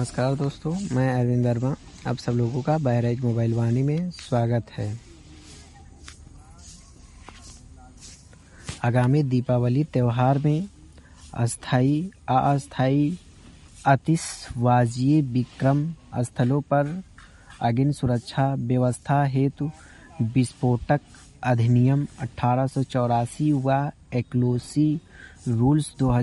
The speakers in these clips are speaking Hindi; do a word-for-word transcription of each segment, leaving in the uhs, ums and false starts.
नमस्कार दोस्तों, मैं अरविंद वर्मा। आप सब लोगों का बहराइच मोबाइल वाणी में स्वागत है। आगामी दीपावली त्यौहार में अस्थायी अस्थायी आतिशबाजी विक्रम स्थलों पर अग्नि सुरक्षा व्यवस्था हेतु विस्फोटक अधिनियम अठारह सौ चौरासी व एक्लोसी रूल्स दो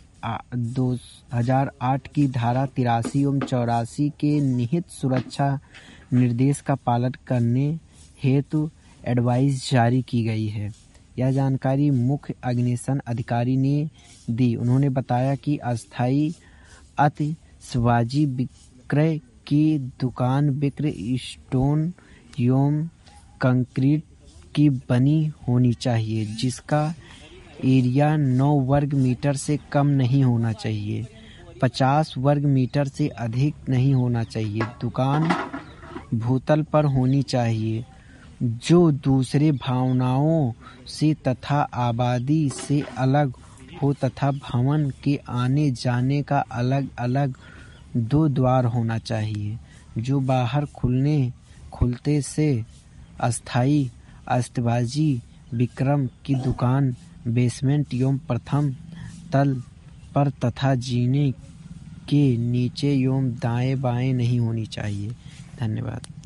हजार आठ की धारा तिरासी एवं चौरासी के निहित सुरक्षा निर्देश का पालन करने हेतु एडवाइस जारी की गई है। यह जानकारी मुख्य अग्निशमन अधिकारी ने दी। उन्होंने बताया कि अस्थायी आतिशबाजी विक्रय की दुकान विक्रय स्टोन एवं कंक्रीट की बनी होनी चाहिए, जिसका एरिया नौ वर्ग मीटर से कम नहीं होना चाहिए, पचास वर्ग मीटर से अधिक नहीं होना चाहिए। दुकान भूतल पर होनी चाहिए, जो दूसरे भावनाओं से तथा आबादी से अलग हो तथा भवन के आने जाने का अलग अलग दो द्वार होना चाहिए, जो बाहर खुलने खुलते से अस्थायी आतिशबाजी विक्रम की दुकान बेसमेंट एवं प्रथम तल पर तथा जीने के नीचे एवं दाएं बाएं नहीं होनी चाहिए। धन्यवाद।